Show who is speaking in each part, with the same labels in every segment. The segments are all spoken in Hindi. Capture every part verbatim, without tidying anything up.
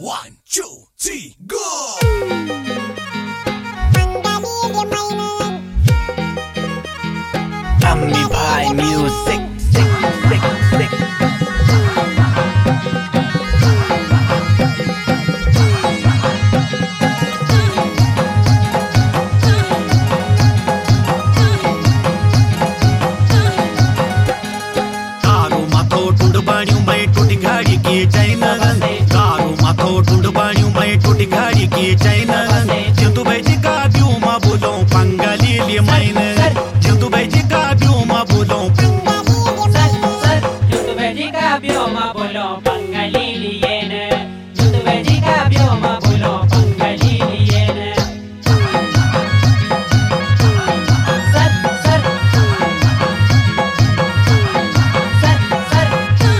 Speaker 1: One, two, three, go!
Speaker 2: Ami Bhai Music, sick, sick, sick.
Speaker 1: कारो माथो टुंड बाणियों में टूटी घाड़ी की चैन कारो माथो टुंड बाणियों में टूटी घाड़ी की चैन जिंतु बैजी का ब्यूमा बोलो पंगाली लिए मैन जिंतु बैजी का ब्यूमा बोलो
Speaker 3: जिंतु बैजी का ब्यूमा बोलो पंगाली लिए न जिंतु बैजी का ब्यूमा बोलो पंगाली लिए न सर सर सर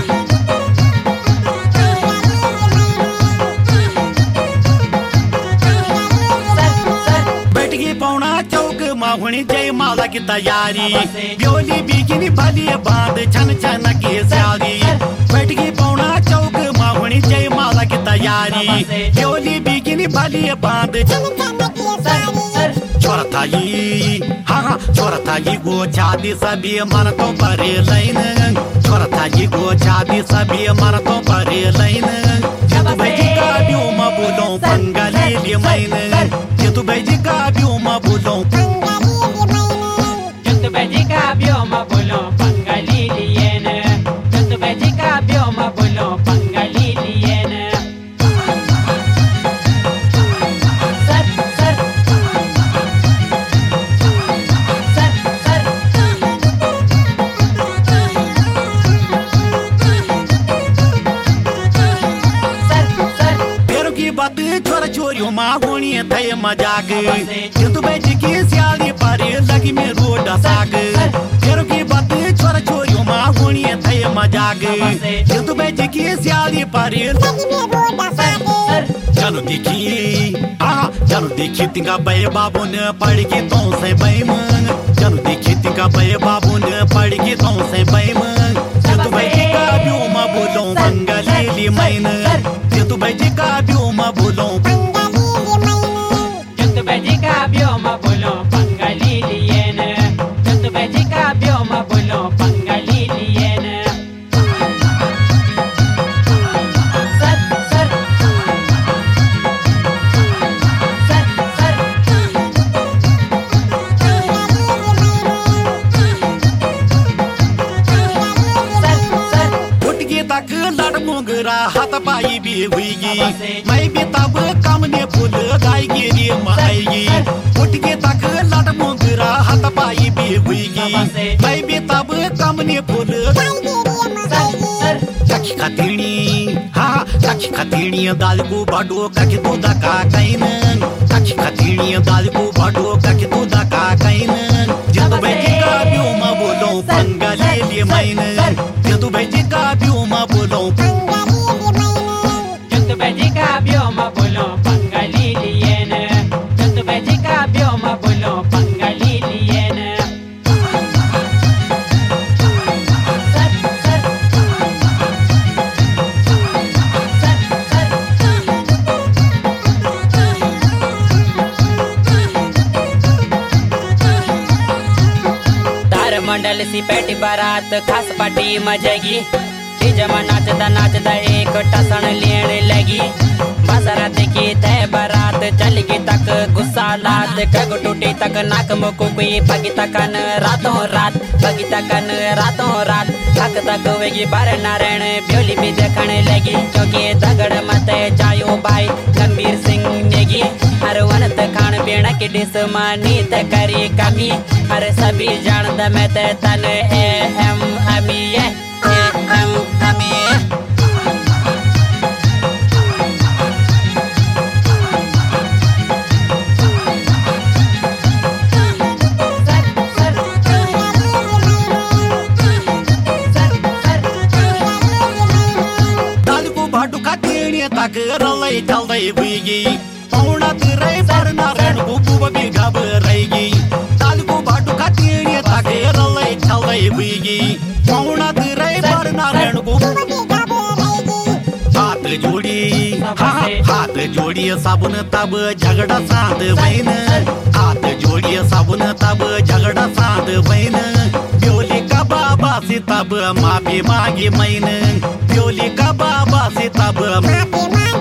Speaker 3: सर
Speaker 1: बैठ गई पौना चौक माहुणी जय माला की तैयारी ब्योली बिकिनी भली बांध छन छन की स्यारी बैठ गई पौना चौक माहुणी जय माला की तैयारी ब्योली बिकिनी भली बांध छोरा था ये हाँ हाँ छोरा था ये गो चादी सभी मन तो परे लाइन छोरा था ये गो चादी सभी मन तो परे लाइन जितु भाई का ब्यूमा बोलो पंगाली लिए मैंने जितु भाई का ब्यूमा बोलो
Speaker 3: जिंतु बैजी का ब्यूमा बोलो पंगाली लिए न जिंतु बैजी का ब्यूमा बोलो पंगाली लिए न सर सर सर सर सर सर
Speaker 1: पेरों की बात छोरा छोरियों माँ होनी है थे मजाक जितु भाई की सियाली पर लगी में रोड साग पेरों की बात छोरा छोरियों माँ होनी है थे मजाक जितु भाई की सियाली पर चलो देखी हाँ चलो देखी तिका बे बाबू ने पढ़ के तो से बैमन चलो देखी तिका बे बाबू ने पढ़ के तो से बैमन जितु भाई का ब्यूमा बोलो पंगाली ली मैन जितु भाई का ब्यूमा बोलो
Speaker 3: जिंतु बैजी का ब्यूमा बोलो पंगाली लिए न जिंतु बैजी का ब्यूमा बोलो पंगाली लिए न सर सर सर सर सर
Speaker 1: उठ के तक लड़ मुगरा हाथ पाई भी हुईगी मैं भी तब कम ने फूल गाय के लिए माएगी उठ के तक लड़ मुगरा हाथ पाई भी हुईगी मैं भी तब कम ने फूल कखी खतीनी हाँ कखी खतीनी दाल को बाडो कखी दूध का कैन कखी खतीनी दाल को बाडो कखी दूध का कैन जब बैठी का ब्यूमा बोलो पंगाली लिए मैंने जब बैठी का ब्यूमा बोलो
Speaker 3: जिंतु बैजी का ब्यूमा बोलो पंगाली लिए न जिंतु बैजी का ब्यूमा बोलो पंगाली लिए न सर सर सर तार मंडल सी पेटी बारात खास पार्टी मजेगी जमा नाचता नाचता एक टसन लेन लगी बसरा देखी तय बारात चल गई तक गुस्सा लात कग टूटी तक नाक मुकुई पगी तकन रातों रात पगी तकन रातों रात थक तक वेगी बार नारायण ब्योली भी देखने लगी क्योंकि दगड़ मत जायो भाई गंभीर सिंह नेगी हर वनत खान पीण की डिस मानी त करी कमी हर सभी जानद में ते तन ए एम अमी ए एम अमी
Speaker 1: तक रलई चलई हुईगी पौना तिरई पर नारायण बुबू भी घबराएगी ताल को बाटू का तीड़ी तक रलई चलई हुईगी पौना तिरई पर नारायण बुबू हाथ जोड़ी
Speaker 3: बसे
Speaker 1: हाथ जोड़िए साबुन तब झगड़ा साध बहन हाथ जोड़िए साबुन तब झगड़ा साध बहन ब्योली का बाबा से तब माफी मांगी मैन ब्योली का बाबा से तब माफी